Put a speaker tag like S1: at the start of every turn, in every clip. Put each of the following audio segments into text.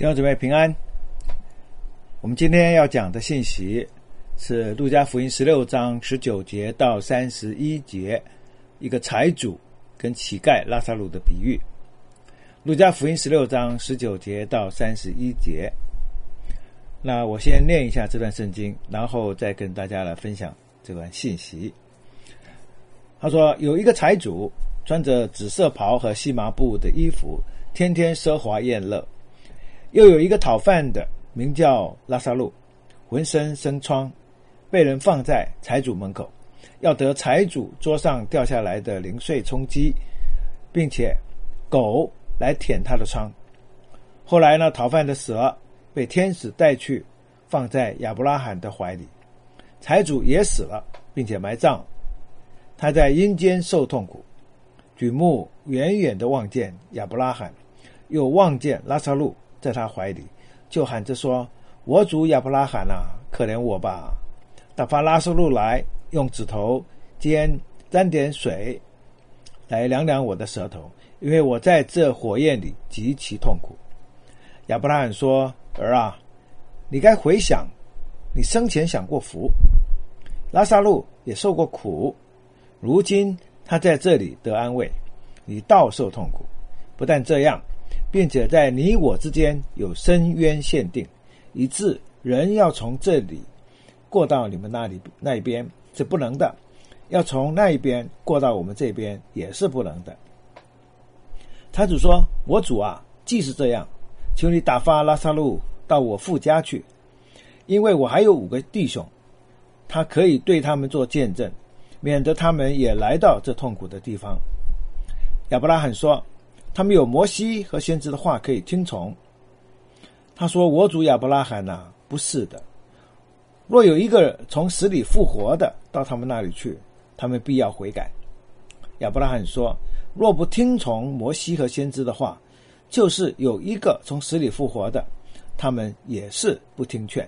S1: 弟兄姊妹平安。我们今天要讲的信息是路加福音16章19节到31节，一个财主跟乞丐拉撒路的比喻。路加福音16章19节到31节。那我先念一下这段圣经，然后再跟大家来分享这段信息。他说，有一个财主穿着紫色袍和细麻布的衣服，天天奢华宴乐。又有一个讨饭的，名叫拉撒路，浑身生疮，被人放在财主门口，要得财主桌上掉下来的零碎充饥，并且狗来舔他的疮。后来呢，讨饭的死了，被天使带去放在亚伯拉罕的怀里。财主也死了，并且埋葬了。他在阴间受痛苦，举目远远地望见亚伯拉罕，又望见拉撒路在他怀里，就喊着说，我主亚伯拉罕啊，可怜我吧，打发拉撒路来，用指头尖沾点水来凉凉我的舌头，因为我在这火焰里极其痛苦。亚伯拉罕说，儿啊，你该回想你生前享过福，拉撒路也受过苦，如今他在这里得安慰，你倒受痛苦。不但这样，并且在你我之间有深渊限定，以致人要从这里过到你们那一边是不能的，要从那一边过到我们这边也是不能的。财主说，我主啊，既是这样，求你打发拉撒路到我父家去，因为我还有5个弟兄，他可以对他们做见证，免得他们也来到这痛苦的地方。亚伯拉罕说，他们有摩西和先知的话可以听从。他说，我主亚伯拉罕啊，不是的，若有一个从死里复活的到他们那里去，他们必要悔改。亚伯拉罕说，若不听从摩西和先知的话，就是有一个从死里复活的，他们也是不听劝。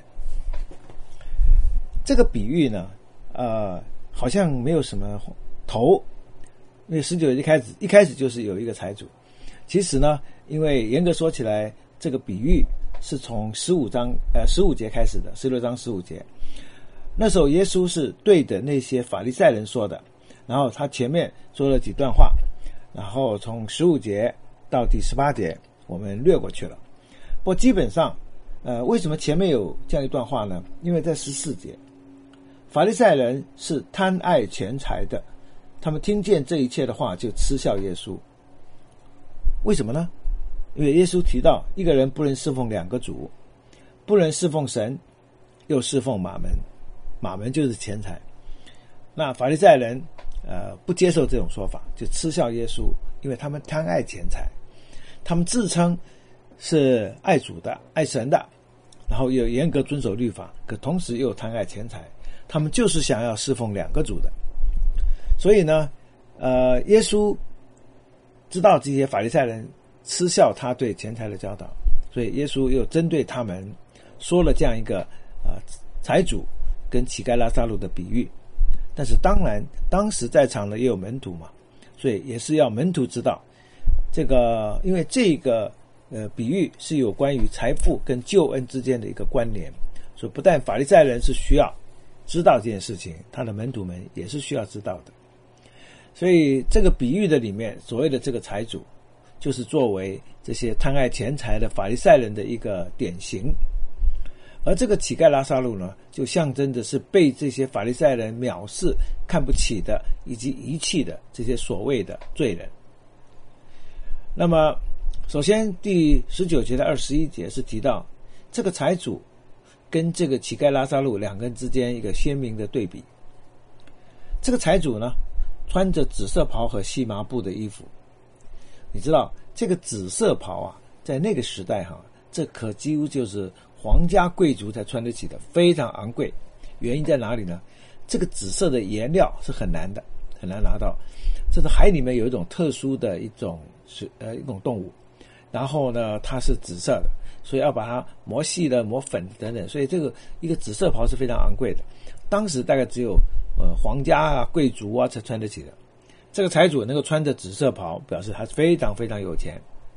S1: 这个比喻呢，好像没有什么头，因为19节一开始就是有一个财主。其实呢，因为严格说起来，这个比喻是从15节开始的，16章15节。那时候耶稣是对着那些法利赛人说的，然后他前面说了几段话，然后从15节到第18节我们略过去了。不过基本上为什么前面有这样一段话呢？因为在14节，法利赛人是贪爱钱财的，他们听见这一切的话就嗤笑耶稣。为什么呢？因为耶稣提到一个人不能侍奉2个主，不能侍奉神又侍奉马门，马门就是钱财。那法利赛人不接受这种说法，就嗤笑耶稣，因为他们贪爱钱财，他们自称是爱主的爱神的，然后又严格遵守律法，可同时又贪爱钱财，他们就是想要侍奉2个主的。所以呢耶稣知道这些法利赛人嗤笑他对钱财的教导，所以耶稣又针对他们说了这样一个财主跟乞丐拉撒路的比喻。但是当然当时在场的也有门徒嘛，所以也是要门徒知道这个，因为这个比喻是有关于财富跟救恩之间的一个关联，所以不但法利赛人是需要知道这件事情，他的门徒们也是需要知道的。所以这个比喻的里面所谓的这个财主，就是作为这些贪爱钱财的法利赛人的一个典型。而这个乞丐拉撒路呢，就象征的是被这些法利赛人藐视、看不起的以及遗弃的这些所谓的罪人。那么首先第19节的21节是提到这个财主跟这个乞丐拉撒路2个人之间一个鲜明的对比。这个财主呢，穿着紫色袍和细麻布的衣服。你知道这个紫色袍啊，在那个时代这可几乎就是皇家贵族才穿得起的，非常昂贵。原因在哪里呢？这个紫色的颜料是很难的，很难拿到。这是海里面有一种特殊的一种动物，然后呢它是紫色的，所以要把它磨细的、磨粉等等，所以这个一个紫色袍是非常昂贵的。当时大概只有皇家啊、贵族啊才穿得起的。这个财主能够穿着紫色袍，表示他非常非常有钱。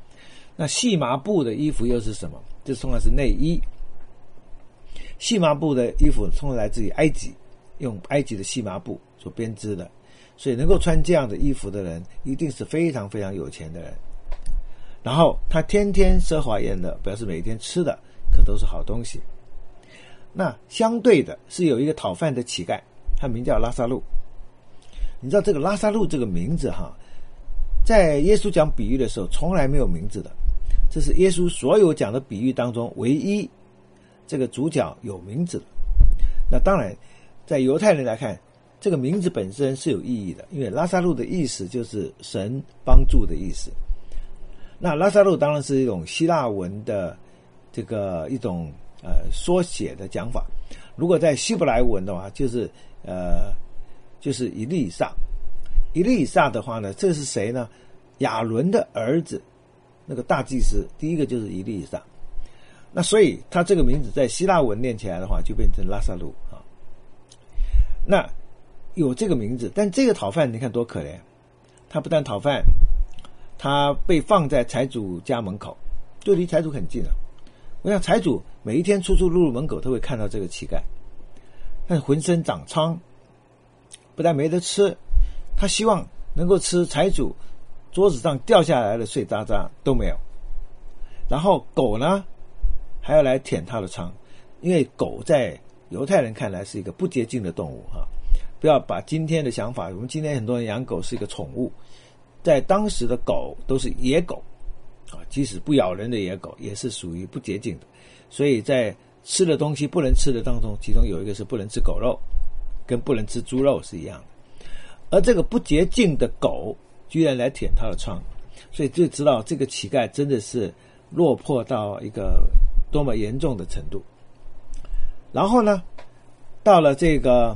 S1: 那细麻布的衣服又是什么？这通常是内衣。细麻布的衣服通常来自于埃及，用埃及的细麻布所编织的，所以能够穿这样的衣服的人一定是非常非常有钱的人。然后他天天奢华宴乐，表示每天吃的可都是好东西。那相对的是有一个讨饭的乞丐，他名叫拉撒路。你知道这个拉撒路这个名字在耶稣讲比喻的时候从来没有名字的，这是耶稣所有讲的比喻当中唯一这个主角有名字的。那当然在犹太人来看，这个名字本身是有意义的，因为拉撒路的意思就是神帮助的意思。那拉撒路当然是一种希腊文的这个一种缩写的讲法。如果在希伯来文的话，就是以利以撒。以利以撒的话呢，这是谁呢？亚伦的儿子，那个大祭司，第一个就是以利以撒。那所以他这个名字在希腊文念起来的话，就变成拉撒路啊。那有这个名字，但这个讨饭你看多可怜，他不但讨饭，他被放在财主家门口，就离财主很近了。我想财主每一天出入门口都会看到这个乞丐，但浑身长疮，不但没得吃，他希望能够吃财主桌子上掉下来的碎渣渣都没有。然后狗呢还要来舔他的疮，因为狗在犹太人看来是一个不洁净的动物不要把今天的想法，我们今天很多人养狗是一个宠物，在当时的狗都是野狗即使不咬人的野狗也是属于不洁净的。所以在吃的东西不能吃的当中，其中有一个是不能吃狗肉，跟不能吃猪肉是一样的。而这个不洁净的狗居然来舔他的疮，所以就知道这个乞丐真的是落魄到一个多么严重的程度。然后呢，到了这个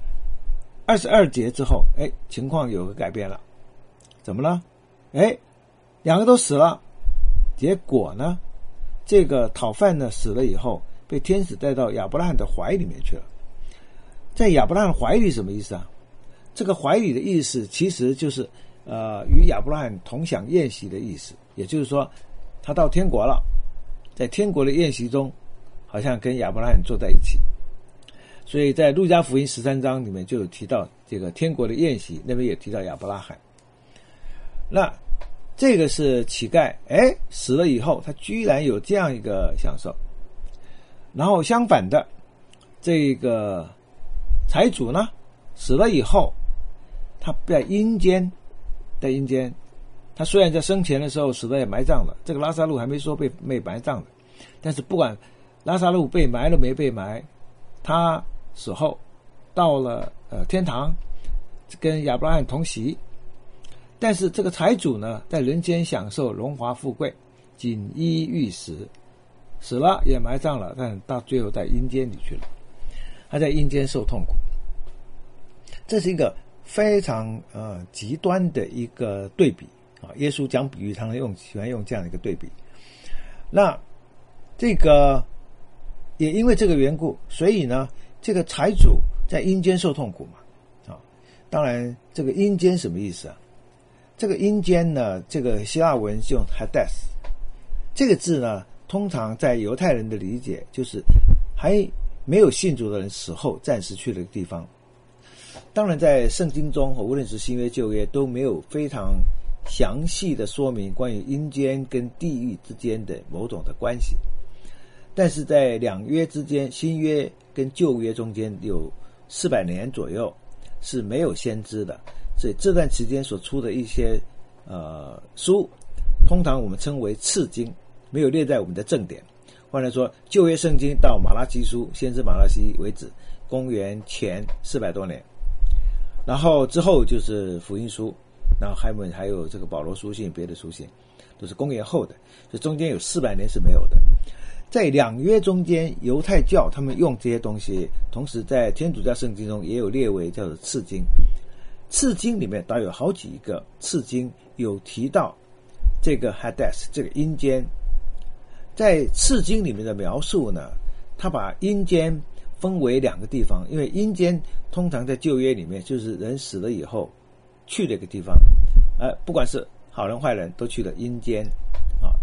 S1: 22节之后，情况有个改变了。怎么了？两个都死了。结果呢，这个讨饭呢死了以后，被天使带到亚伯拉罕的怀里面去了。在亚伯拉罕怀里什么意思啊？这个怀里的意思其实就是与亚伯拉罕同享宴席的意思，也就是说他到天国了，在天国的宴席中好像跟亚伯拉罕坐在一起。所以在路加福音13章里面就有提到这个天国的宴席，那边也提到亚伯拉罕。那这个是乞丐死了以后他居然有这样一个享受。然后相反的，这个财主呢死了以后，他在阴间，他虽然在生前的时候死了也埋葬了，这个拉撒路还没说被埋葬的，但是不管拉撒路被埋了没被埋，他死后到了天堂，跟亚伯拉罕同席。但是这个财主呢，在人间享受荣华富贵，锦衣玉食，死了也埋葬了，但到最后在阴间里去了，他在阴间受痛苦。这是一个非常极端的一个对比耶稣讲比喻常常喜欢用这样的一个对比。那这个也因为这个缘故，所以呢这个财主在阴间受痛苦嘛当然这个阴间什么意思啊？这个阴间呢，这个希腊文是用 Hades 这个字呢，通常在犹太人的理解就是还没有信主的人死后暂时去了一个地方。当然在圣经中无论是新约旧约都没有非常详细的说明关于阴间跟地狱之间的某种的关系，但是在两约之间，新约跟旧约中间有400年左右是没有先知的，所以这段期间所出的一些书，通常我们称为次经，没有列在我们的正典。换来说，旧约圣经到马拉基书，先知马拉基为止，公元前400多年，然后之后就是福音书，然后还有这个保罗书信，别的书信都是公元后的，所以中间有400年是没有的。在两约中间，犹太教他们用这些东西，同时在天主教圣经中也有列为叫做次经。次经里面倒有好几个次经有提到这个 Hades 这个阴间。在次经里面的描述呢，他把阴间分为2个地方，因为阴间通常在旧约里面就是人死了以后去的一个地方，不管是好人坏人都去了阴间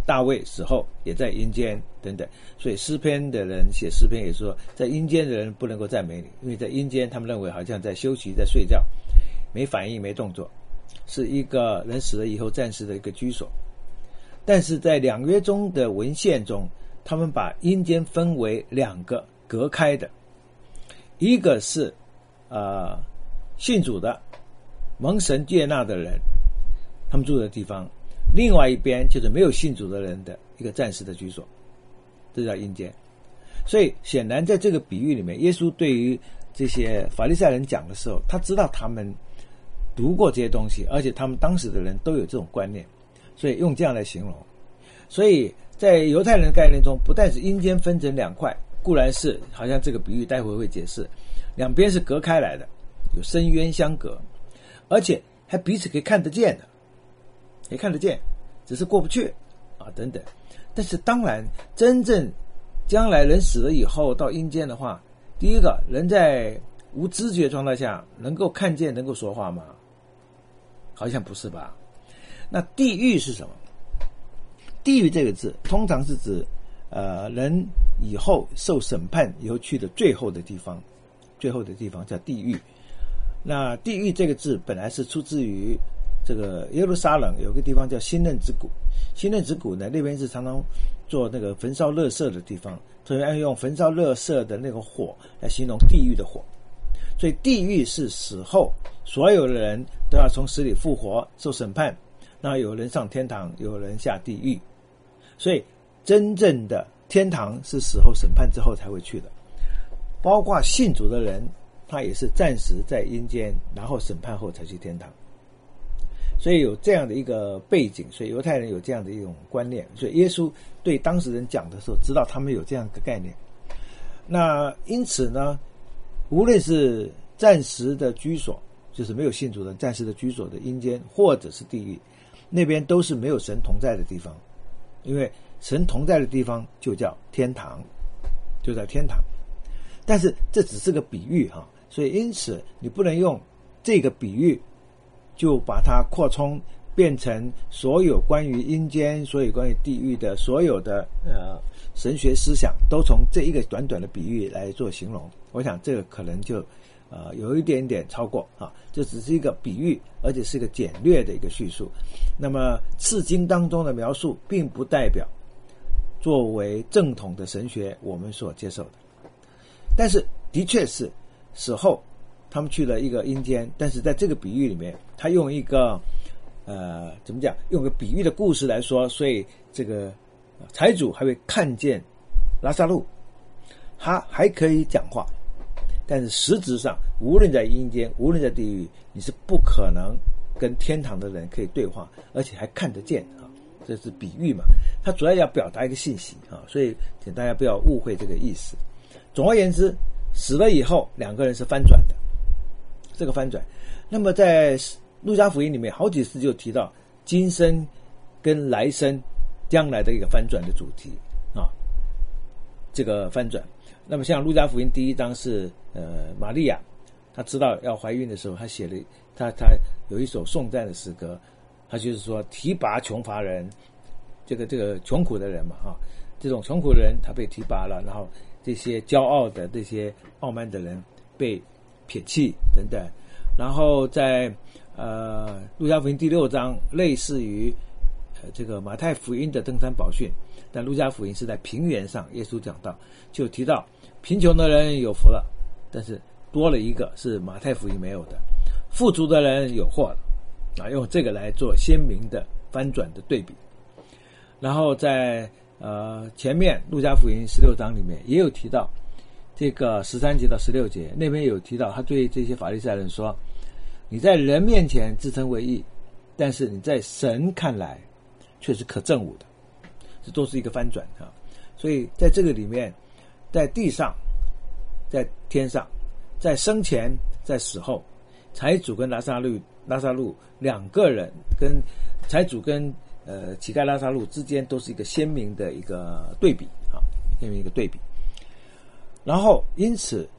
S1: 大卫死后也在阴间等等。所以诗篇的人写诗篇也说，在阴间的人不能够赞美你，因为在阴间他们认为好像在休息，在睡觉，没反应没动作，是一个人死了以后暂时的一个居所。但是在两约中的文献中，他们把阴间分为两个隔开的，一个是信主的蒙神接纳的人他们住的地方，另外一边就是没有信主的人的一个暂时的居所，这叫阴间。所以显然在这个比喻里面，耶稣对于这些法利赛人讲的时候，他知道他们读过这些东西，而且他们当时的人都有这种观念，所以用这样来形容。所以在犹太人的概念中，不但是阴间分成两块，固然是好像这个比喻待会会解释，两边是隔开来的，有深渊相隔，而且还彼此可以看得见的，可以看得见，只是过不去等等。但是当然真正将来人死了以后到阴间的话，第一个，人在无知觉状态下能够看见能够说话吗？好像不是吧。那地狱是什么？地狱这个字通常是指人以后受审判以后去的最后的地方叫地狱。那地狱这个字本来是出自于这个耶路撒冷有个地方叫新嫩之谷，新嫩之谷呢，那边是常常做那个焚烧垃圾的地方，所以要用焚烧垃圾的那个火来形容地狱的火。所以地狱是死后所有的人都要从死里复活受审判，那有人上天堂，有人下地狱。所以真正的天堂是死后审判之后才会去的，包括信主的人他也是暂时在阴间，然后审判后才去天堂。所以有这样的一个背景，所以犹太人有这样的一种观念，所以耶稣对当时人讲的时候知道他们有这样一个概念。那因此呢，无论是暂时的居所，就是没有信主的暂时的居所的阴间，或者是地狱，那边都是没有神同在的地方，因为神同在的地方就叫天堂，就在天堂。但是这只是个比喻所以因此你不能用这个比喻就把它扩充变成所有关于阴间，所有关于地狱的所有的神学思想都从这一个短短的比喻来做形容。我想这个可能就有一点点超过这只是一个比喻，而且是一个简略的一个叙述。那么次经当中的描述并不代表作为正统的神学我们所接受的，但是的确是死后他们去了一个阴间，但是在这个比喻里面他用一个怎么讲，用个比喻的故事来说，所以这个财主还会看见拉撒路，他还可以讲话，但是实质上无论在阴间无论在地狱，你是不可能跟天堂的人可以对话，而且还看得见这是比喻嘛，它主要要表达一个信息所以请大家不要误会这个意思。总而言之，死了以后两个人是翻转的，这个翻转。那么在路加福音里面好几次就提到今生跟来生将来的一个翻转的主题这个翻转。那么像路加福音第1章是玛利亚她知道要怀孕的时候，她写了她有一首颂赞的诗歌，她就是说提拔穷乏人，这个穷苦的人嘛这种穷苦的人他被提拔了，然后这些骄傲的这些傲慢的人被撇弃等等。然后在路加福音第6章类似于这个马太福音的登山宝训，但路加福音是在平原上，耶稣讲到就提到贫穷的人有福了，但是多了一个是马太福音没有的，富足的人有祸了用这个来做鲜明的翻转的对比。然后在前面路加福音16章里面也有提到这个13节到16节，那边有提到他对这些法利赛人说，你在人面前自称为义，但是你在神看来却是可憎恶的，这都是一个翻转所以在这个里面，在地上在天上，在生前在死后，财主跟拉撒路两个人，跟财主跟乞丐拉撒路之间都是一个鲜明的一个对比鲜明一个对比。然后因此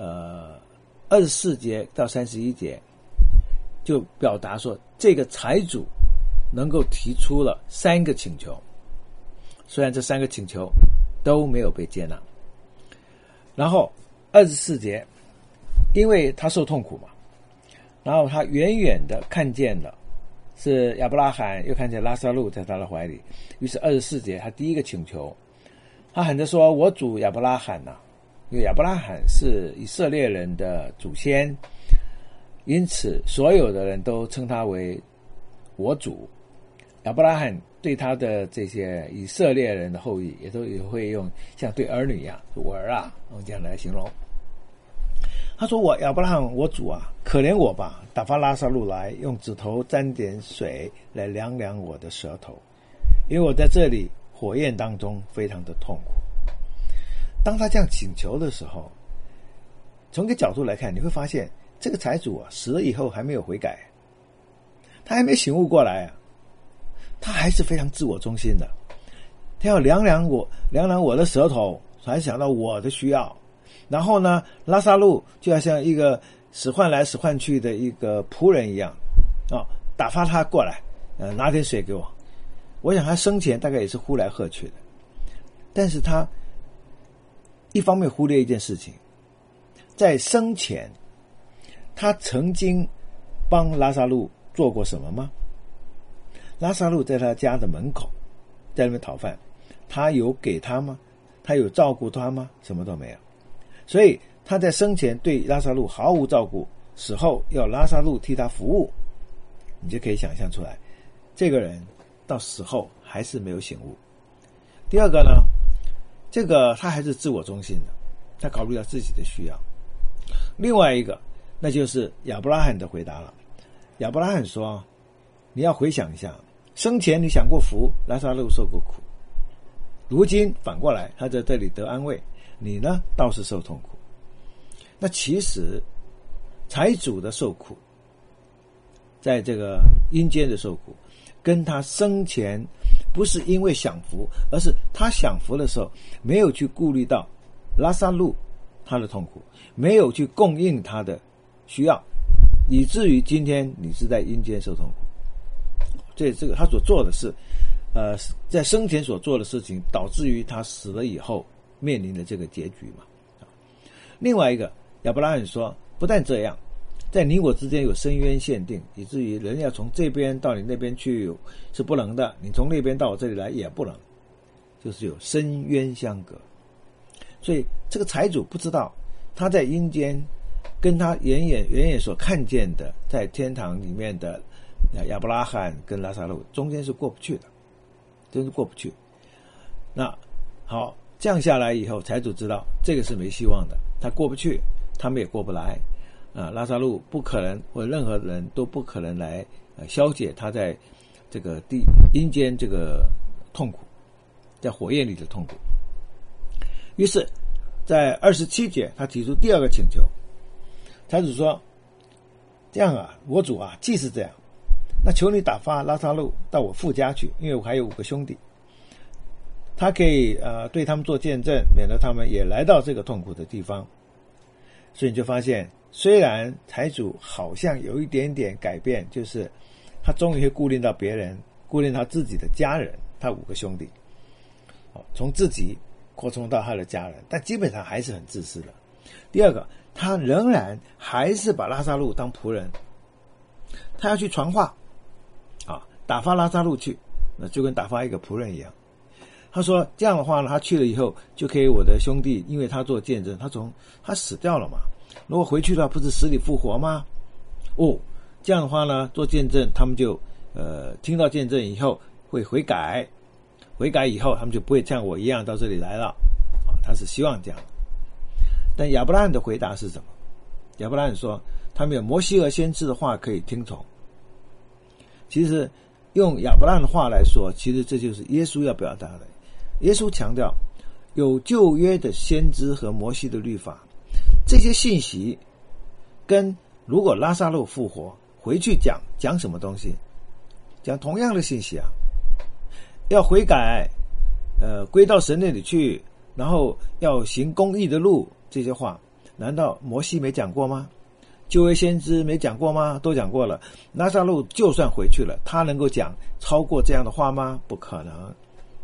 S1: 24节到31节就表达说，这个财主能够提出了3个请求。 虽然这3个请求都没有被接纳。然后24节，因为他受痛苦嘛，然后他远远的看见了是亚伯拉罕，又看见拉撒路在他的怀里，于是24节他第一个请求，他喊着说，我主亚伯拉罕啊，因为亚伯拉罕是以色列人的祖先，因此所有的人都称他为我主。亚伯拉罕对他的这些以色列人的后裔也会用像对儿女一样，我儿啊，用这样来形容。他说，我亚伯拉罕我主啊，可怜我吧，打发拉撒路来，用指头沾点水来凉凉我的舌头，因为我在这里火焰当中非常的痛苦。当他这样请求的时候，从一个角度来看，你会发现这个财主啊，死了以后还没有悔改，他还没醒悟过来啊，他还是非常自我中心的，他要凉凉我的舌头，还想到我的需要。然后呢，拉撒路就要像一个使唤来使唤去的一个仆人一样打发他过来，拿点水给我。我想他生前大概也是呼来喝去的，但是他一方面忽略一件事情，在生前他曾经帮拉撒路做过什么吗？拉撒路在他家的门口，在那边讨饭，他有给他吗？他有照顾他吗？什么都没有。所以他在生前对拉撒路毫无照顾，死后要拉撒路替他服务，你就可以想象出来，这个人到死后还是没有醒悟。第二个呢，这个他还是自我中心的，他考虑到自己的需要。另外一个，那就是亚伯拉罕的回答了。亚伯拉罕说，你要回想一下，生前你享过福，拉撒路受过苦，如今反过来他在这里得安慰，你呢倒是受痛苦。那其实财主的受苦，在这个阴间的受苦，跟他生前不是因为享福，而是他享福的时候没有去顾虑到拉撒路他的痛苦，没有去供应他的需要，以至于今天你是在阴间受痛苦。这个他所做的是在生前所做的事情，导致于他死了以后面临的这个结局嘛。另外一个，亚伯拉罕说，不但这样，在你我之间有深渊限定，以至于人要从这边到你那边去是不能的，你从那边到我这里来也不能，就是有深渊相隔。所以这个财主不知道他在阴间跟他远远所看见的在天堂里面的亚伯拉罕跟拉撒路中间是过不去的，真是过不去。那好，这样下来以后，财主知道这个是没希望的，他过不去，他们也过不来拉撒路不可能，或者任何人都不可能来消解他在这个阴间这个痛苦，在火焰里的痛苦。于是在27节他提出第二个请求，财主说，这样啊，我主啊，既是这样，那求你打发拉撒路到我父家去，因为我还有5个兄弟，他可以对他们做见证，免得他们也来到这个痛苦的地方。所以你就发现，虽然财主好像有一点点改变，就是他终于会顾虑到别人，顾虑他自己的家人，他5个兄弟从自己扩充到他的家人，但基本上还是很自私的。第二个，他仍然还是把拉撒路当仆人，他要去传话打发拉撒路去，那就跟打发一个仆人一样。他说这样的话呢，他去了以后就可以我的兄弟，因为他做见证，他死掉了嘛，如果回去的话不是死里复活吗？这样的话呢，做见证他们就听到见证以后会悔改以后他们就不会像我一样到这里来了他是希望这样。但亚伯拉罕的回答是什么？亚伯拉罕说，他们有摩西和先知的话可以听从。其实用亚伯拉罕的话来说，其实这就是耶稣要表达的。耶稣强调有旧约的先知和摩西的律法，这些信息跟如果拉撒路复活回去讲什么东西，讲同样的信息啊，要悔改归到神那里去，然后要行公义的路，这些话难道摩西没讲过吗？旧约先知没讲过吗？都讲过了。拉撒路就算回去了，他能够讲超过这样的话吗？不可能。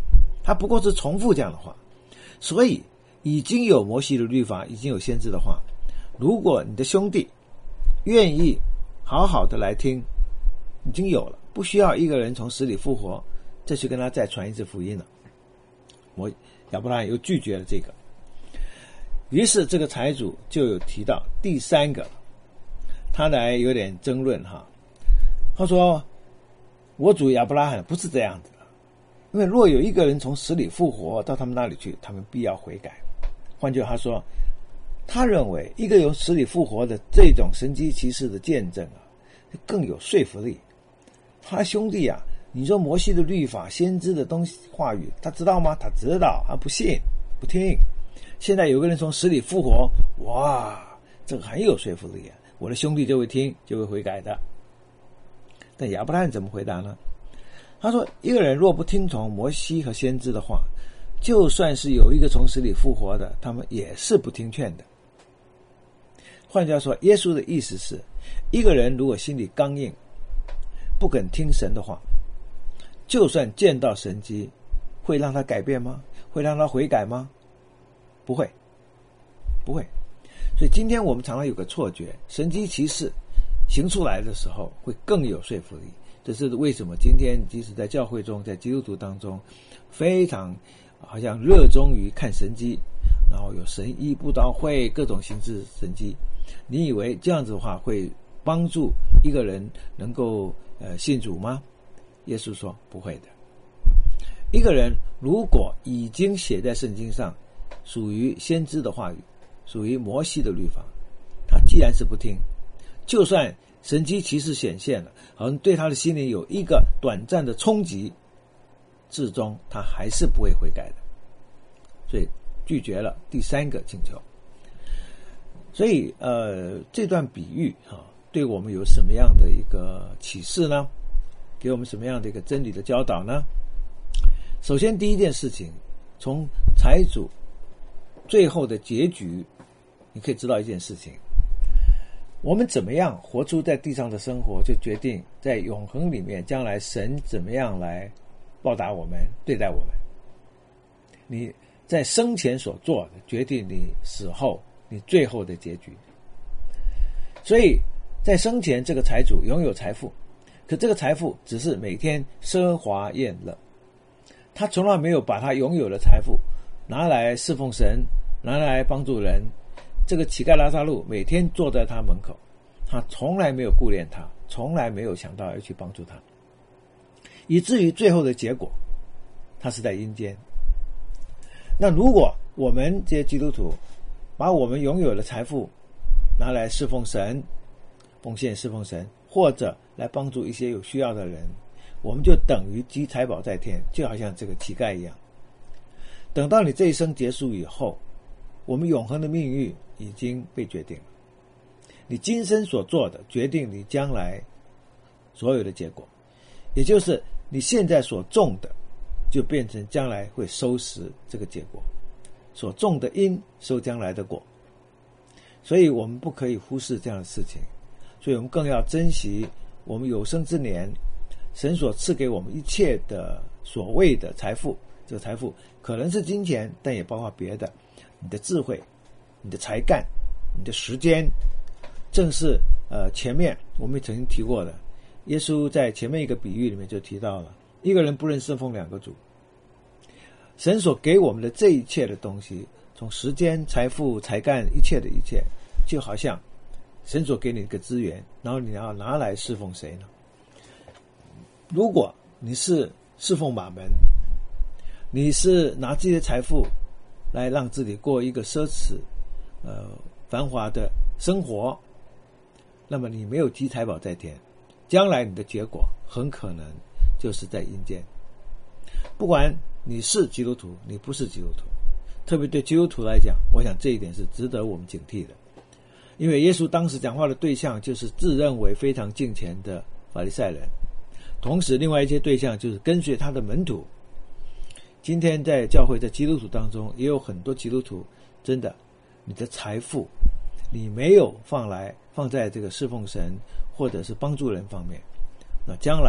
S1: 他不过是重复这样的话。所以已经有摩西的律法，已经有先知的话，如果你的兄弟愿意好好的来听，已经有了，不需要一个人从死里复活再去跟他再传一次福音了。亚伯拉罕又拒绝了这个，于是这个财主就有提到第三个，他来有点争论哈。他说我主亚伯拉罕不是这样子的，因为若有一个人从死里复活到他们那里去，他们必要悔改。换句话说，他认为一个由死里复活的这种神迹奇事的见证啊，更有说服力。他兄弟啊，你说摩西的律法先知的东西话语他知道吗？他知道，他不信不听。现在有个人从死里复活，哇，这个很有说服力啊，我的兄弟就会听，就会悔改的。但亚伯拉罕怎么回答呢？他说一个人若不听从摩西和先知的话，就算是有一个从死里复活的，他们也是不听劝的。换句话说，耶稣的意思是，一个人如果心里刚硬，不肯听神的话，就算见到神迹，会让他改变吗？会让他悔改吗？不会，不会。所以今天我们常常有个错觉，神迹奇事行出来的时候会更有说服力。这是为什么今天即使在教会中，在基督徒当中，非常好像热衷于看神迹，然后有神医布道会，各种形式神迹。你以为这样子的话会帮助一个人能够信主吗？耶稣说不会的。一个人如果已经写在圣经上，属于先知的话语，属于摩西的律法，他既然是不听，就算神迹奇事显现了，好像对他的心灵有一个短暂的冲击，至终他还是不会悔改的。所以拒绝了第三个请求。所以这段比喻对我们有什么样的一个启示呢？给我们什么样的一个真理的教导呢？首先第一件事情，从财主最后的结局，你可以知道一件事情，我们怎么样活出在地上的生活，就决定在永恒里面将来神怎么样来报答我们，对待我们。你在生前所做的，决定你死后你最后的结局。所以在生前，这个财主拥有财富，可这个财富只是每天奢华宴乐，他从来没有把他拥有的财富拿来侍奉神，拿来帮助人。这个乞丐拉撒路每天坐在他门口，他从来没有顾念他，从来没有想到要去帮助他，以至于最后的结果，他是在阴间。那如果我们这些基督徒把我们拥有的财富拿来侍奉神，奉献侍奉神，或者来帮助一些有需要的人，我们就等于积财宝在天，就好像这个乞丐一样。等到你这一生结束以后，我们永恒的命运已经被决定了。你今生所做的决定你将来所有的结果，也就是你现在所种的就变成将来会收拾这个结果，所种的因收将来的果。所以我们不可以忽视这样的事情，所以我们更要珍惜我们有生之年神所赐给我们一切的所谓的财富。这个财富可能是金钱，但也包括别的，你的智慧，你的才干，你的时间。正是前面我们曾经提过的，耶稣在前面一个比喻里面就提到了，一个人不能侍奉两个主。神所给我们的这一切的东西，从时间、财富、才干，一切的一切，就好像神所给你一个资源，然后你要拿来侍奉谁呢？如果你是侍奉马门，你是拿这些财富来让自己过一个奢侈繁华的生活，那么你没有积财宝在天，将来你的结果很可能就是在阴间。不管你是基督徒你不是基督徒，特别对基督徒来讲，我想这一点是值得我们警惕的。因为耶稣当时讲话的对象就是自认为非常敬虔的法利赛人，同时另外一些对象就是跟随他的门徒。今天在教会在基督徒当中也有很多基督徒，真的你的财富你没有放在这个侍奉神或者是帮助人方面，那将来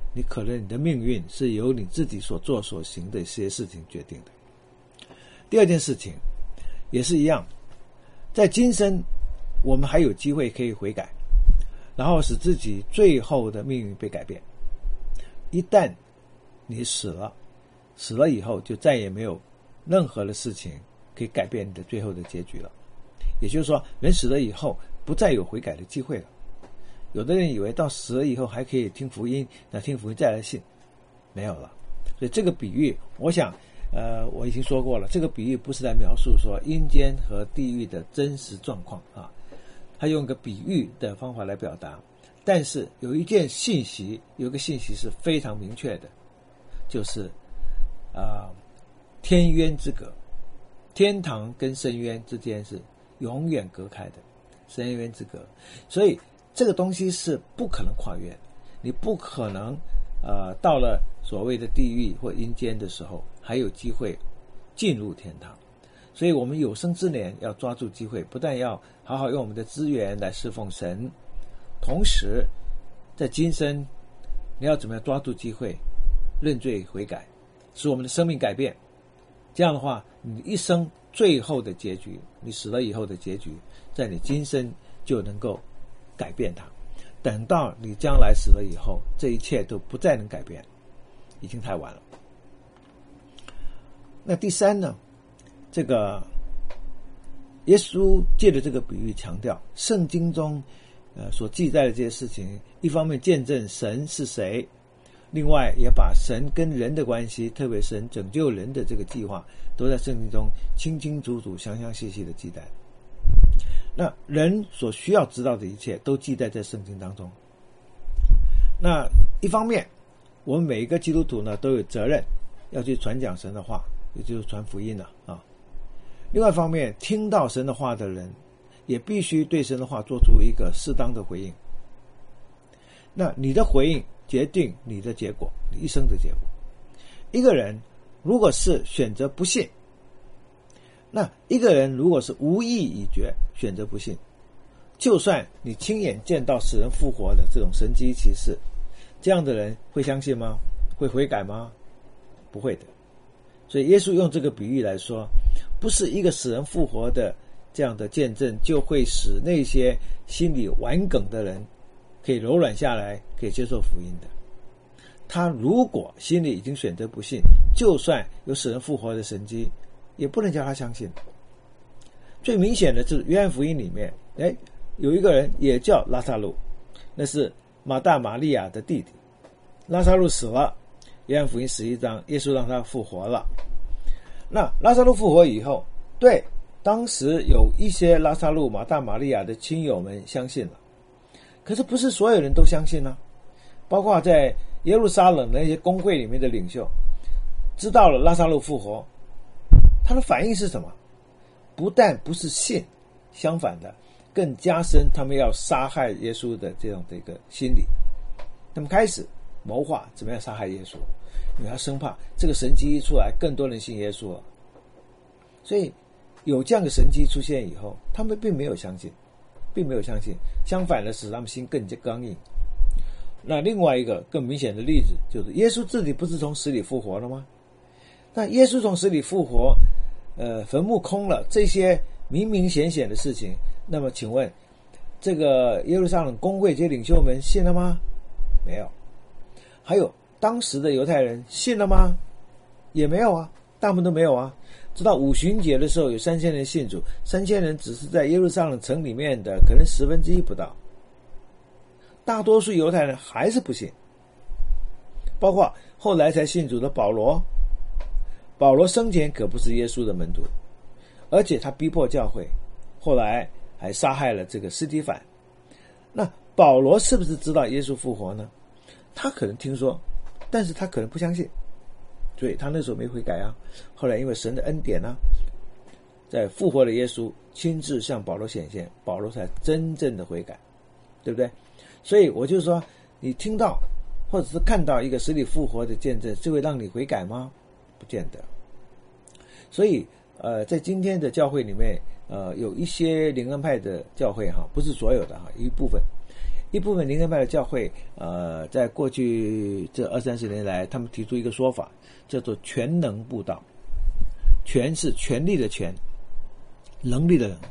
S1: 你可能你的命运是由你自己所做所行的一些事情决定的。第二件事情也是一样，在今生我们还有机会可以悔改，然后使自己最后的命运被改变。一旦你死了以后，就再也没有任何的事情可以改变你的最后的结局了。也就是说，人死了以后不再有悔改的机会了。有的人以为到死了以后还可以听福音，那听福音再来信，没有了。所以这个比喻我想我已经说过了，这个比喻不是来描述说阴间和地狱的真实状况啊，他用一个比喻的方法来表达。但是有一个信息是非常明确的，就是天渊之隔，天堂跟深渊之间是永远隔开的，深渊之隔。所以这个东西是不可能跨越的，你不可能到了所谓的地狱或阴间的时候还有机会进入天堂。所以我们有生之年要抓住机会，不但要好好用我们的资源来侍奉神，同时在今生你要怎么样抓住机会认罪悔改，使我们的生命改变。这样的话，你一生最后的结局，你死了以后的结局，在你今生就能够改变它。等到你将来死了以后，这一切都不再能改变，已经太晚了。那第三呢，这个耶稣借着这个比喻强调，圣经中所记载的这些事情，一方面见证神是谁，另外也把神跟人的关系，特别神拯救人的这个计划，都在圣经中清清楚楚详详细细的记载。那人所需要知道的一切都记载在圣经当中。那一方面我们每一个基督徒呢都有责任要去传讲神的话，也就是传福音了啊。另外一方面，听到神的话的人也必须对神的话做出一个适当的回应。那你的回应决定你的结果，你一生的结果。一个人如果是选择不信，那一个人如果是无意已决选择不信，就算你亲眼见到死人复活的这种神迹奇事，这样的人会相信吗？会悔改吗？不会的。所以耶稣用这个比喻来说，不是一个死人复活的这样的见证就会使那些心里顽梗的人可以柔软下来，可以接受福音的。他如果心里已经选择不信，就算有死人复活的神迹，也不能叫他相信。最明显的是约翰福音里面有一个人也叫拉撒路，那是马大马利亚的弟弟。拉撒路死了，约翰福音11章耶稣让他复活了。那拉撒路复活以后，对，当时有一些拉撒路马大马利亚的亲友们相信了，可是不是所有人都相信呢。包括在耶路撒冷的那些公会里面的领袖知道了拉撒路复活，他的反应是什么？不但不是信，相反的更加深他们要杀害耶稣的这样的一个心理。他们开始谋划怎么样杀害耶稣，因为他生怕这个神迹一出来，更多人信耶稣了。所以有这样的神迹出现以后，他们并没有相信，相反的使他们心更加刚硬。那另外一个更明显的例子就是耶稣自己不是从死里复活了吗？那耶稣从死里复活，坟墓空了，这些明明显显的事情，那么请问这个耶路撒冷公会这些领袖们信了吗？没有。还有当时的犹太人信了吗？也没有啊，大部分都没有啊。直到五旬节的时候有3000人信主，3000人只是在耶路撒冷城里面的可能1/10不到，大多数犹太人还是不信。包括后来才信主的保罗生前可不是耶稣的门徒，而且他逼迫教会，后来还杀害了这个司提反。那保罗是不是知道耶稣复活呢？他可能听说，但是他可能不相信，所以他那时候没悔改啊。后来因为神的恩典啊，在复活的耶稣亲自向保罗显现，保罗才真正的悔改，对不对？所以我就说，你听到或者是看到一个死里复活的见证，是会让你悔改吗？不见得。所以在今天的教会里面有一些灵恩派的教会不是所有的一部分， 一部分灵恩派的教会，在过去这20-30年来，他们提出一个说法，叫做全能布道。权是权力的权，能力的能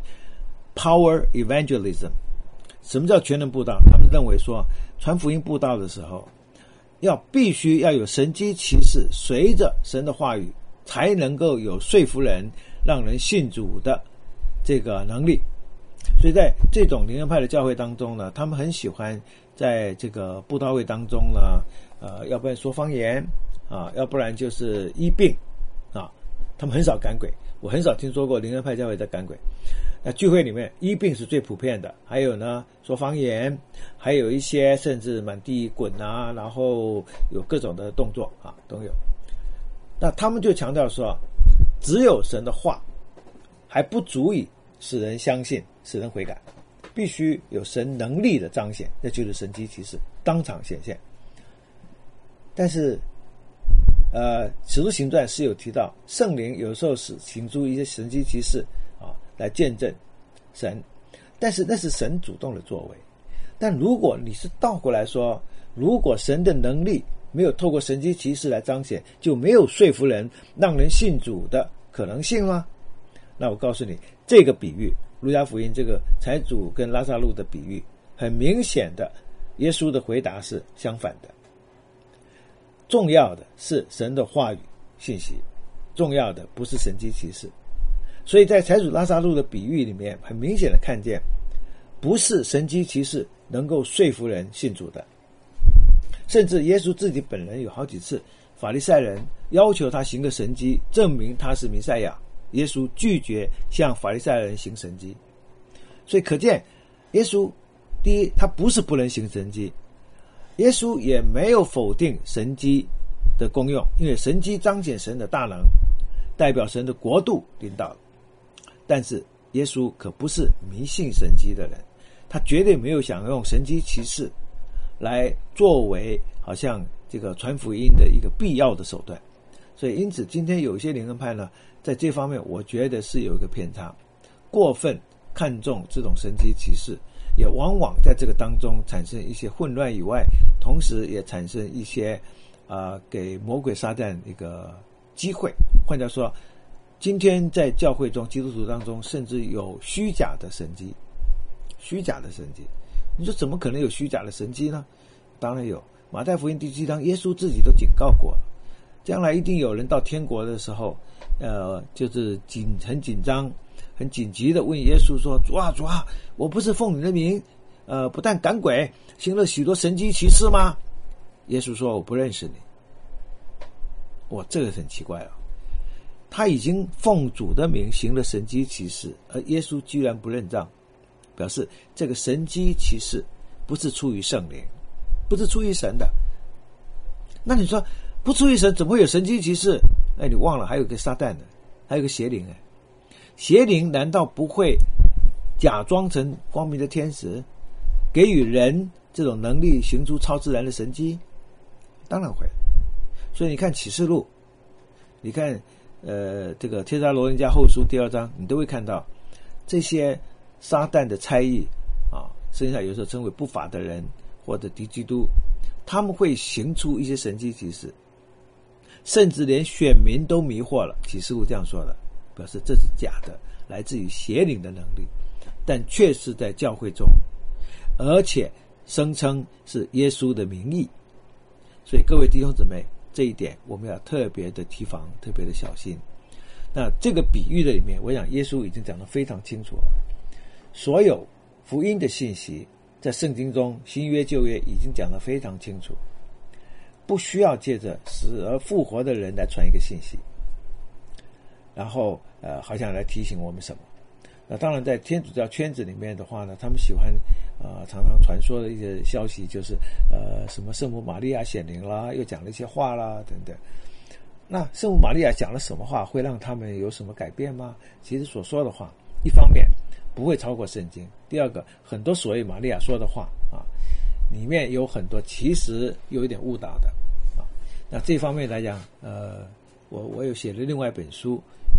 S1: ，power evangelism。什么叫全能布道？他们认为说，传福音布道的时候，必须要有神迹奇事，随着神的话语，才能够有说服人、让人信主的这个能力。所以在这种灵恩派的教会当中呢，他们很喜欢在这个布道会当中呢，要不然说方言啊，要不然就是医病啊，他们很少赶鬼。我很少听说过灵恩派教会在赶鬼。那聚会里面医病是最普遍的，还有呢说方言，还有一些甚至满地滚啊，然后有各种的动作啊都有。那他们就强调说，只有神的话还不足以使人相信，使人悔改，必须有神能力的彰显，那就是神迹奇事当场显现。但是使徒行传是有提到圣灵有时候是行出一些神迹奇事啊，来见证神，但是那是神主动的作为。但如果你是倒过来说，如果神的能力没有透过神迹奇事来彰显，就没有说服人让人信主的可能性吗？那我告诉你，这个比喻路加福音这个财主跟拉撒路的比喻，很明显的耶稣的回答是相反的。重要的是神的话语信息，重要的不是神迹奇事。所以在财主拉撒路的比喻里面，很明显的看见，不是神迹奇事能够说服人信主的。甚至耶稣自己本人有好几次，法利赛人要求他行个神迹，证明他是弥赛亚，耶稣拒绝向法利赛人行神迹。所以可见，耶稣第一，他不是不能行神迹，耶稣也没有否定神迹的功用，因为神迹彰显神的大能，代表神的国度临到。但是耶稣可不是迷信神迹的人，他绝对没有想用神迹奇事来作为好像这个传福音的一个必要的手段。所以因此今天有一些灵恩派呢，在这方面我觉得是有一个偏差，过分看重这种神迹奇事，也往往在这个当中产生一些混乱以外，同时也产生一些给魔鬼撒旦一个机会。换句话说，今天在教会中基督徒当中甚至有虚假的神迹，虚假的神迹，你说怎么可能有虚假的神迹呢？当然有，马太福音第7章耶稣自己都警告过了，将来一定有人到天国的时候就是很紧张很紧急的问耶稣说，主啊主啊，我不是奉你的名不但赶鬼，行了许多神迹奇事吗？耶稣说，我不认识你。这个很奇怪了，他已经奉主的名行了神迹奇事，而耶稣居然不认账，表示这个神迹奇事不是出于圣灵，不是出于神的。那你说不出于神怎么会有神迹奇事？你忘了还有个撒旦的，还有个邪灵。邪灵难道不会假装成光明的天使，给予人这种能力行出超自然的神迹？当然会。所以你看启示录，你看这个帖撒罗尼迦后书第2章，你都会看到这些撒旦的差役剩下有时候称为不法的人或者敌基督，他们会行出一些神迹奇事，甚至连选民都迷惑了。启示录这样说的，表示这是假的，来自于邪灵的能力，但却是在教会中，而且声称是耶稣的名义。所以各位弟兄姊妹，这一点我们要特别的提防，特别的小心。那这个比喻的里面，我想耶稣已经讲得非常清楚了。所有福音的信息在圣经中，新约旧约已经讲得非常清楚，不需要借着死而复活的人来传一个信息，然后好像来提醒我们什么。那当然在天主教圈子里面的话呢，他们喜欢常常传说的一些消息，就是什么圣母玛利亚显灵啦，又讲了一些话啦等等。那圣母玛利亚讲了什么话，会让他们有什么改变吗？其实所说的话，一方面不会超过圣经，第二个，很多所谓玛利亚说的话里面有很多其实有一点误导的那这方面来讲我有写了另外一本书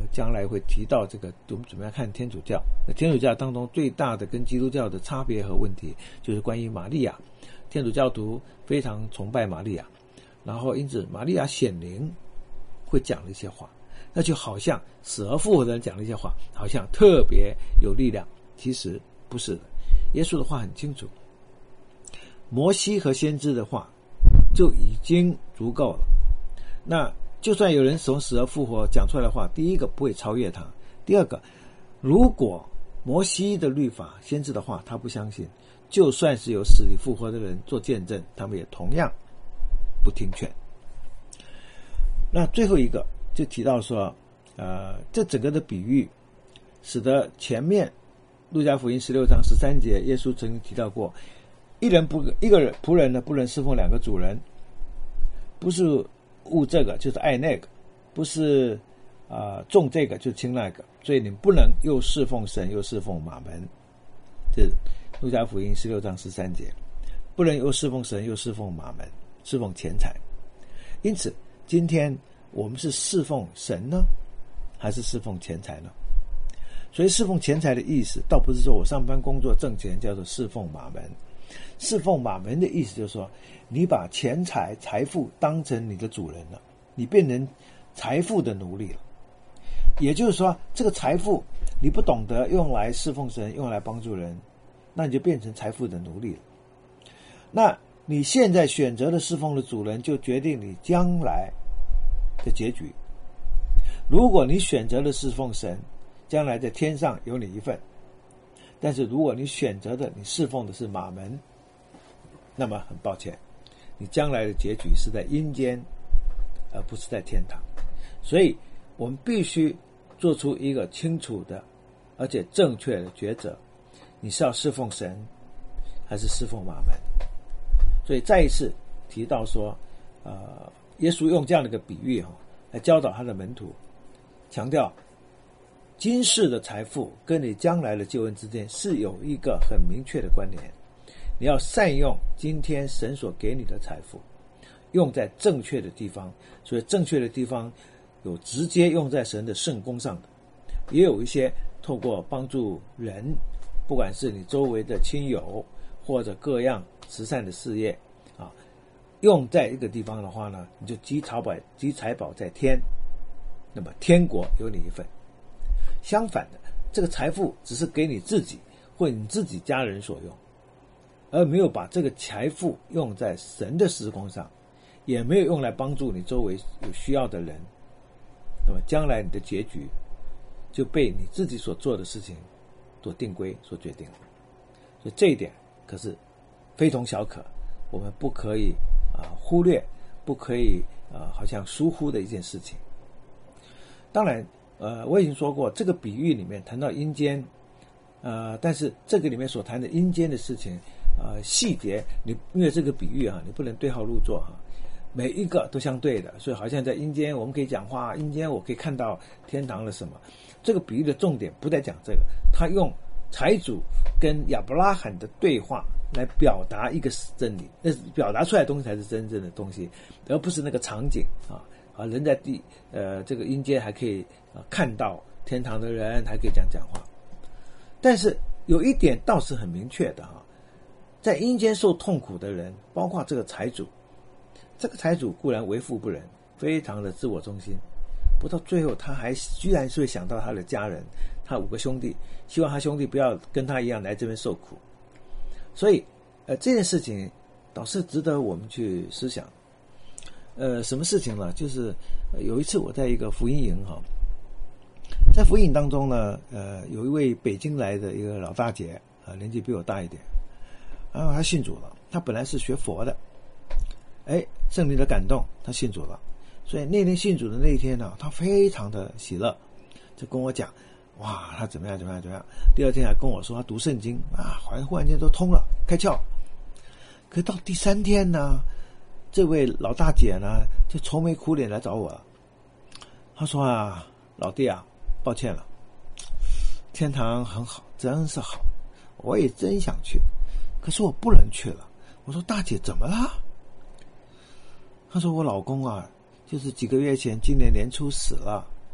S1: 将来会提到这个我们怎么样看天主教。天主教当中最大的跟基督教的差别和问题就是关于玛利亚。天主教徒非常崇拜玛利亚，然后因此玛利亚显灵会讲了一些话，那就好像死而复活的人讲了一些话，好像特别有力量。其实不是的，耶稣的话很清楚，摩西和先知的话就已经足够了。那就算有人从死而复活讲出来的话，第一个不会超越他，第二个，如果摩西的律法先知的话他不相信，就算是有死里复活的人做见证，他们也同样不听劝。那最后一个就提到说这整个的比喻使得前面路加福音16章13节耶稣曾经提到过，一个仆人呢不能侍奉两个主人，不是务这个就是爱那个，不是重这个就轻那个，所以你不能又侍奉神又侍奉马门。这是路加福音16章13节，不能又侍奉神又侍奉马门，侍奉钱财。因此今天我们是侍奉神呢还是侍奉钱财呢？所以侍奉钱财的意思倒不是说我上班工作挣钱叫做侍奉马门，侍奉马门的意思就是说你把钱财财富当成你的主人了，你变成财富的奴隶了。也就是说这个财富你不懂得用来侍奉神，用来帮助人，那你就变成财富的奴隶了。那你现在选择了侍奉的主人，就决定你将来的结局。如果你选择了侍奉神，将来在天上有你一份，但是如果你选择的你侍奉的是马门，那么很抱歉，你将来的结局是在阴间而不是在天堂。所以我们必须做出一个清楚的而且正确的抉择，你是要侍奉神还是侍奉马门。所以再一次提到说耶稣用这样的一个比喻来教导他的门徒，强调今世的财富跟你将来的救恩之间是有一个很明确的关联。你要善用今天神所给你的财富，用在正确的地方。所以正确的地方有直接用在神的圣工上的，也有一些透过帮助人，不管是你周围的亲友或者各样慈善的事业用在一个地方的话呢，你就积财宝在天，那么天国有你一份。相反的，这个财富只是给你自己或你自己家人所用，而没有把这个财富用在神的事工上，也没有用来帮助你周围有需要的人，那么将来你的结局就被你自己所做的事情所定规所决定了。所以这一点可是非同小可，我们不可以忽略，不可以好像疏忽的一件事情。当然我已经说过，这个比喻里面谈到阴间但是这个里面所谈的阴间的事情细节因为这个比喻你不能对号入座每一个都相对的，所以好像在阴间我们可以讲话，阴间我可以看到天堂了什么。这个比喻的重点不在讲这个，他用财主跟亚伯拉罕的对话来表达一个真理，那表达出来的东西才是真正的东西，而不是那个场景人在这个阴间还可以看到天堂的人，还可以讲话。但是有一点倒是很明确的在阴间受痛苦的人，包括这个财主，这个财主固然为富不仁，非常的自我中心，不到最后他还居然是会想到他的家人，他5个兄弟，希望他兄弟不要跟他一样来这边受苦。所以这件事情倒是值得我们去思想。什么事情呢？就是有一次我在一个福音营在福音营当中呢有一位北京来的一个老大姐年纪比我大一点，然后她信主了。她本来是学佛的，圣灵的感动她信主了，所以那天信主的那一天呢，她非常的喜乐，就跟我讲哇她怎么样。第二天还跟我说她读圣经好像忽然间都通了，开窍。可到第3天呢，这位老大姐呢就愁眉苦脸来找我了。她说老弟抱歉了，天堂很好，真是好，我也真想去，可是我不能去了。我说大姐怎么了？她说我老公就是几个月前今年年初死了，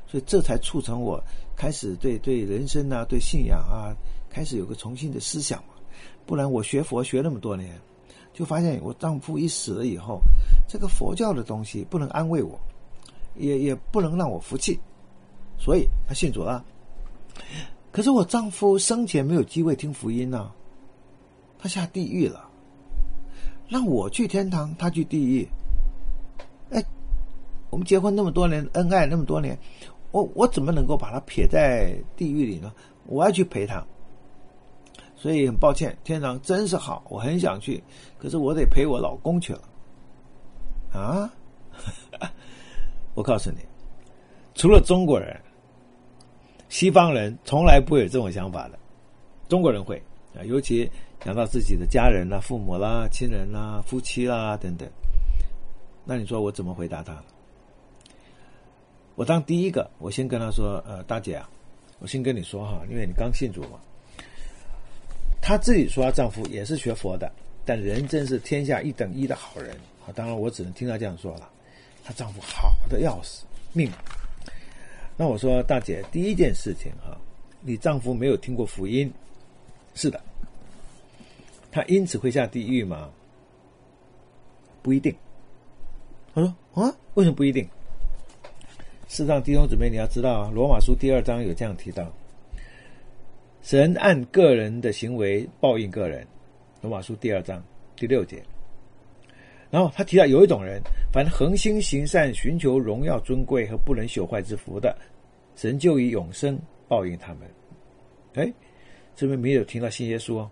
S1: 所以这才促成我开始对人生啊，对信仰啊，开始有个重新的思想嘛。不然我学佛学那么多年，就发现我丈夫一死了以后，这个佛教的东西不能安慰我，也不能让我服气，所以他信主了。可是我丈夫生前没有机会听福音啊，他下地狱了，让我去天堂，他去地狱。我们结婚那么多年，恩爱那么多年，我怎么能够把他撇在地狱里呢？我要去陪他。所以很抱歉，天堂真是好，我很想去，可是我得陪我老公去了。啊？我告诉你，除了中国人，西方人从来不会有这种想法的。中国人会啊，尤其想到自己的家人啦、父母啦、亲人啦、夫妻啦等等。那你说我怎么回答他？我当第一个，我先跟他说，大姐啊，我先跟你说哈，因为你刚信主嘛。她自己说她丈夫也是学佛的，但人真是天下一等一的好人啊！当然我只能听她这样说了。她丈夫好的要死，命。那我说大姐，第一件事情哈，你丈夫没有听过福音，是的，他因此会下地狱吗？不一定。他说啊，为什么不一定？事实上，弟兄姊妹，你要知道啊，罗马书第2章有这样提到，神按个人的行为报应个人，罗马书第2章第6节。然后他提到有一种人，凡恒心行善，寻求荣耀尊贵和不能朽坏之福的，神就以永生报应他们。这边没有听到信耶稣哦。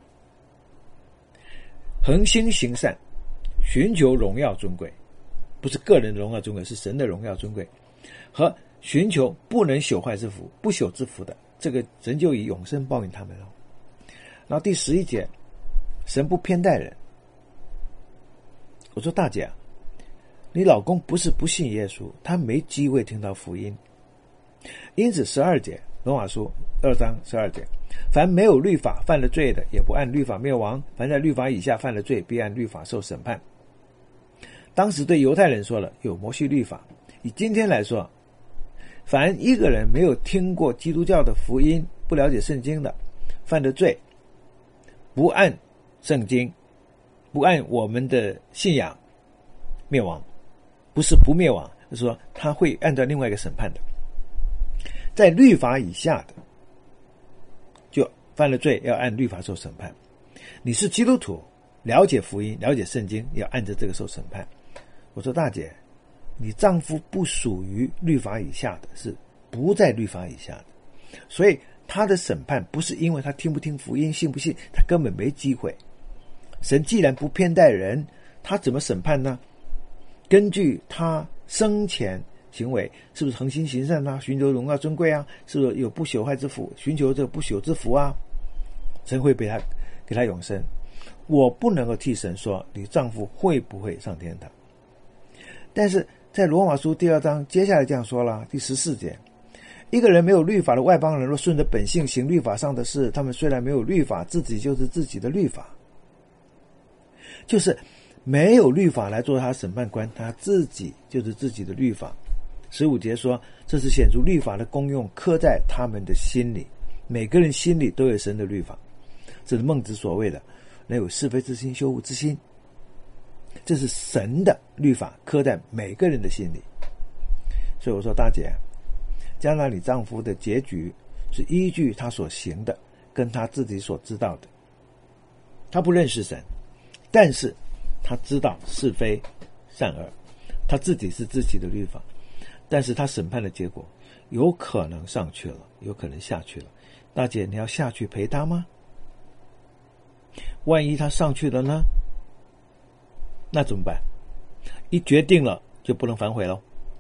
S1: 恒心行善，寻求荣耀尊贵，不是个人的荣耀尊贵，是神的荣耀尊贵，和寻求不能朽坏之福、不朽之福的，这个神就以永生报应他们了。然后第11节，神不偏待人。我说大姐啊，你老公不是不信耶稣，他没机会听到福音。因此12节，罗马书2章12节，凡没有律法犯了罪的，也不按律法灭亡；凡在律法以下犯了罪，必按律法受审判。当时对犹太人说了，有摩西律法。以今天来说，凡一个人没有听过基督教的福音，不了解圣经的，犯的罪，不按圣经，不按我们的信仰灭亡，不是不灭亡，就是说他会按照另外一个审判的。在律法以下的，就犯了罪，要按律法受审判。你是基督徒，了解福音，了解圣经，要按着这个受审判。我说大姐，你丈夫不属于律法以下的，是不在律法以下的，所以他的审判不是因为他听不听福音，信不信，他根本没机会。神既然不偏待人，他怎么审判呢？根据他生前行为，是不是恒心行善啊，寻求荣耀尊贵啊，是不是有不朽坏之福，寻求这个不朽之福啊，神会给他永生。我不能够替神说你丈夫会不会上天堂，但是在罗马书第2章接下来这样说了，第14节，一个人没有律法的外邦人，若顺着本性行律法上的事，他们虽然没有律法，自己就是自己的律法，就是没有律法来做他审判官，他自己就是自己的律法。15节说，这是显出律法的功用刻在他们的心里，每个人心里都有神的律法，这是孟子所谓的能有是非之心、羞恶之心，这是神的律法刻在每个人的心里。所以我说大姐，将来你丈夫的结局是依据他所行的跟他自己所知道的。他不认识神，但是他知道是非善恶，他自己是自己的律法，但是他审判的结果有可能上去了，有可能下去了。大姐，你要下去陪他吗？万一他上去了呢？那怎么办？一决定了就不能反悔咯。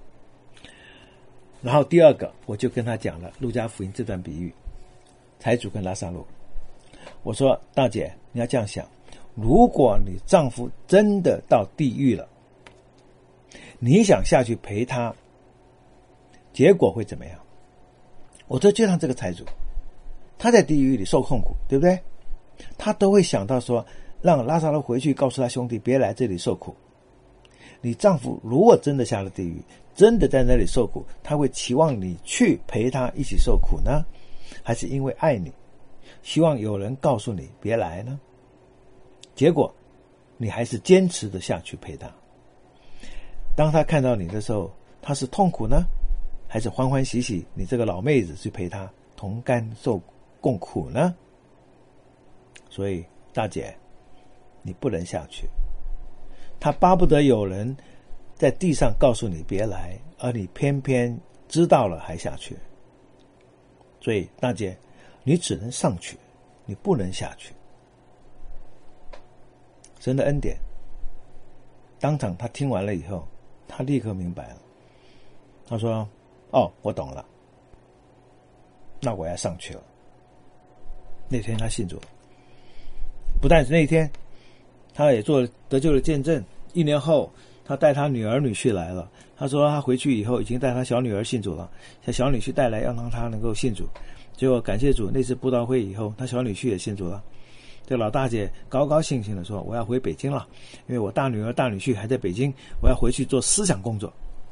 S1: 然后第二个，我就跟他讲了路加福音这段比喻，财主跟拉撒路。我说大姐，你要这样想，如果你丈夫真的到地狱了，你想下去陪他，结果会怎么样？我说就像这个财主，他在地狱里受痛苦，对不对？他都会想到说，让拉撒路回去告诉他兄弟别来这里受苦。 你丈夫如果真的下了地狱，真的在那里受苦，他会期望你去陪他一起受苦呢？还是因为爱你，希望有人告诉你别来呢？结果你还是坚持的下去陪他。当他看到你的时候，他是痛苦呢，还是欢欢喜喜你这个老妹子去陪他同甘共苦呢？所以大姐，你不能下去。他巴不得有人在地上告诉你别来，而你偏偏知道了还下去。所以大姐，你只能上去，你不能下去。神的恩典，当场他听完了以后，他立刻明白了。他说：哦，我懂了，那我要上去了。那天他信主了，不但是那一天，他也得救了见证。1年后，他带他女儿女婿来了。他说他回去以后已经带他小女儿信主了，小女婿带来要让他能够信主。结果感谢主，那次布道会以后，他小女婿也信主了。这老大姐高高兴兴地说：我要回北京了，因为我大女儿大女婿还在北京，我要回去做思想工作。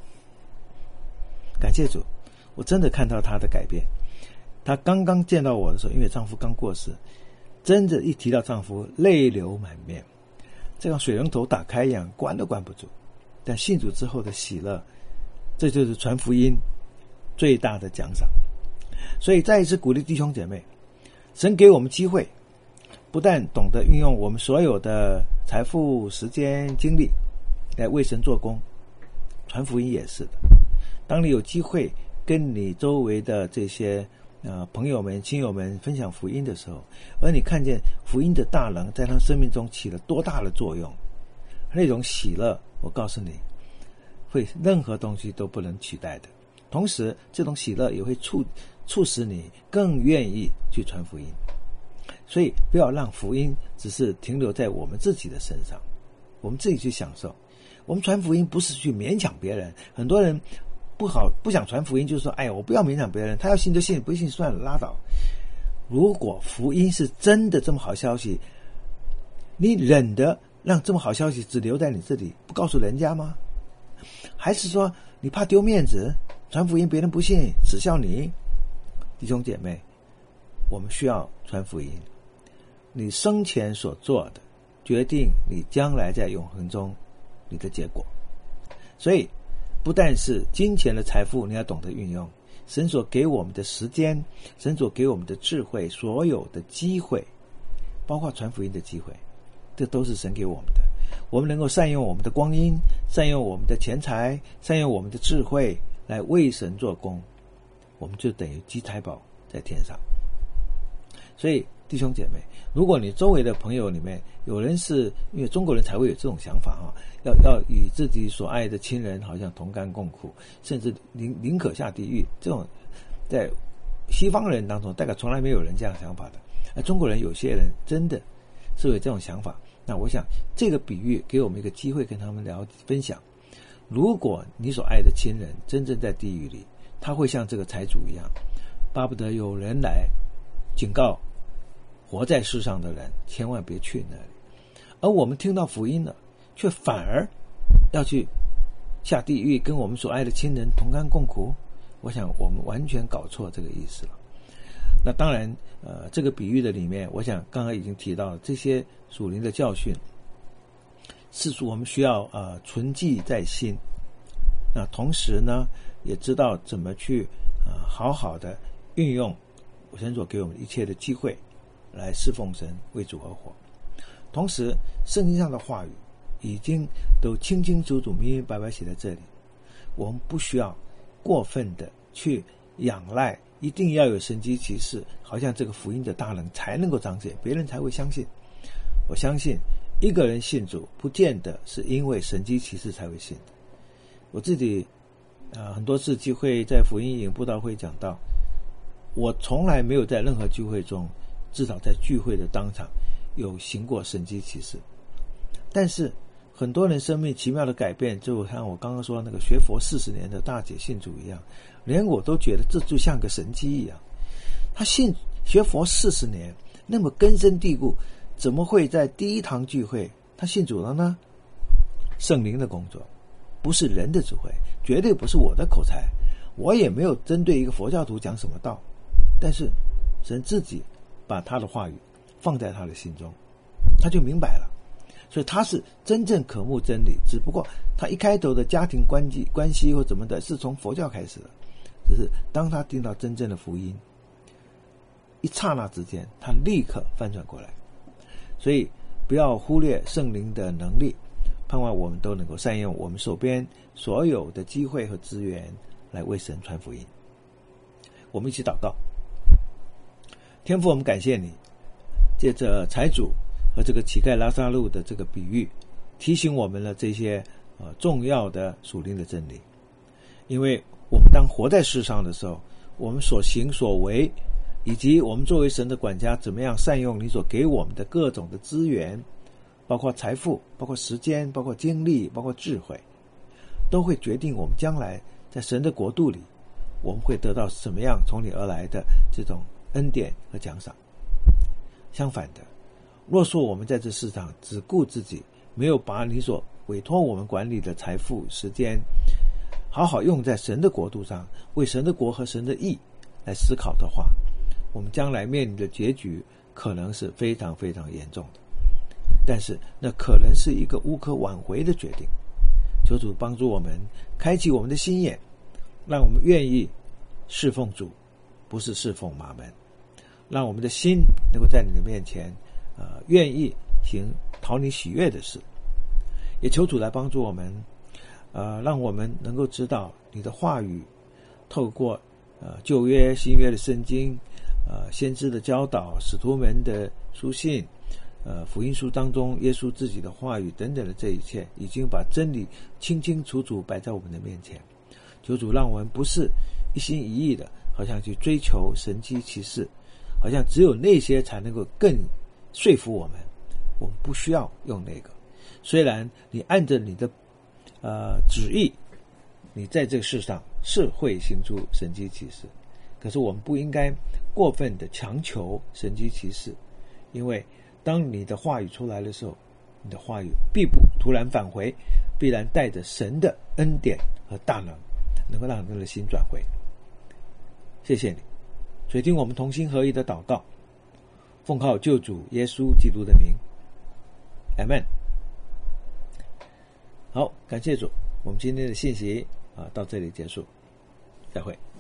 S1: 感谢主，我真的看到她的改变。她刚刚见到我的时候，因为丈夫刚过世，真的一提到丈夫泪流满面，这样水龙头打开一样，关都关不住。但信主之后的喜乐，这就是传福音最大的奖赏。所以再一次鼓励弟兄姐妹，神给我们机会，不但懂得运用我们所有的财富、时间、精力来为神做工，传福音也是的。当你有机会跟你周围的这些朋友们、亲友们分享福音的时候，而你看见福音的大能在他生命中起了多大的作用，那种喜乐，我告诉你，会任何东西都不能取代的。同时，这种喜乐也会促使你更愿意去传福音。所以不要让福音只是停留在我们自己的身上，我们自己去享受。我们传福音不是去勉强别人，很多人不想传福音，就是说，哎呀，我不要勉强别人，他要信就信，不信算了，拉倒。如果福音是真的这么好消息，你忍得让这么好消息只留在你这里，不告诉人家吗？还是说你怕丢面子，传福音别人不信，耻笑你？弟兄姐妹，我们需要传福音。你生前所做的，决定你将来在永恒中你的结果。所以不但是金钱的财富你要懂得运用，神所给我们的时间，神所给我们的智慧，所有的机会，包括传福音的机会，这都是神给我们的。我们能够善用我们的光阴，善用我们的钱财，善用我们的智慧来为神做工，我们就等于积财宝在天上。所以弟兄姐妹，如果你周围的朋友里面有人是，因为中国人才会有这种想法要与自己所爱的亲人好像同甘共苦，甚至宁可下地狱，这种在西方人当中大概从来没有人这样想法的，而中国人有些人真的是有这种想法。那我想这个比喻给我们一个机会跟他们分享，如果你所爱的亲人真正在地狱里，他会像这个财主一样，巴不得有人来警告活在世上的人千万别去那里。而我们听到福音了，却反而要去下地狱跟我们所爱的亲人同甘共苦，我想我们完全搞错这个意思了。那当然这个比喻的里面，我想刚刚已经提到了这些属灵的教训是我们需要存记在心。那同时呢，也知道怎么去好好的运用神所给我们一切的机会来侍奉神，为主而活。同时圣经上的话语已经都清清楚楚明明白白写在这里，我们不需要过分的去仰赖一定要有神迹奇事，好像这个福音的大能才能够彰显，别人才会相信。我相信一个人信主不见得是因为神迹奇事才会信的。我自己很多次聚会在福音营布道会讲到，我从来没有在任何聚会中，至少在聚会的当场有行过神迹奇事。但是很多人生命奇妙的改变，就像我刚刚说那个学佛40年的大姐信主一样，连我都觉得这就像个神迹一样。他学佛40年，那么根深蒂固，怎么会在第一堂聚会他信主了呢？圣灵的工作， 不是人的智慧，绝对不是我的口才，我也没有针对一个佛教徒讲什么道，但是神自己把他的话语放在他的心中，他就明白了。所以他是真正渴慕真理，只不过他一开头的家庭关系或怎么的是从佛教开始的，只是当他听到真正的福音，一刹那之间他立刻翻转过来。所以不要忽略圣灵的能力，盼望我们都能够善用我们手边所有的机会和资源来为神传福音。我们一起祷告。天父，我们感谢你，借着财主和这个乞丐拉撒路的这个比喻，提醒我们了这些重要的属灵的真理。因为我们当活在世上的时候，我们所行所为，以及我们作为神的管家，怎么样善用你所给我们的各种的资源，包括财富，包括时间，包括精力，包括智慧，都会决定我们将来在神的国度里，我们会得到什么样从你而来的这种恩典和奖赏。相反的，若说我们在这世上只顾自己，没有把你所委托我们管理的财富、时间好好用在神的国度上，为神的国和神的义来思考的话，我们将来面临的结局可能是非常非常严重的。但是那可能是一个无可挽回的决定。求主帮助我们开启我们的心眼，让我们愿意侍奉主，不是侍奉马门，让我们的心能够在你的面前愿意行讨你喜悦的事。也求主来帮助我们让我们能够知道你的话语，透过旧约新约的圣经，先知的教导，使徒们的书信，福音书当中耶稣自己的话语等等的这一切，已经把真理清清楚楚摆在我们的面前。求主让我们不是一心一意的好像去追求神迹奇事，好像只有那些才能够更说服我们，我们不需要用那个。虽然你按着你的旨意，你在这个世上是会行出神迹奇事，可是我们不应该过分的强求神迹奇事，因为当你的话语出来的时候，你的话语必不突然返回，必然带着神的恩典和大能，能够让人的心转回。谢谢你，垂听我们同心合一的祷告，奉靠救主耶稣基督的名，阿们。好，感谢主，我们今天的信息到这里结束，再会。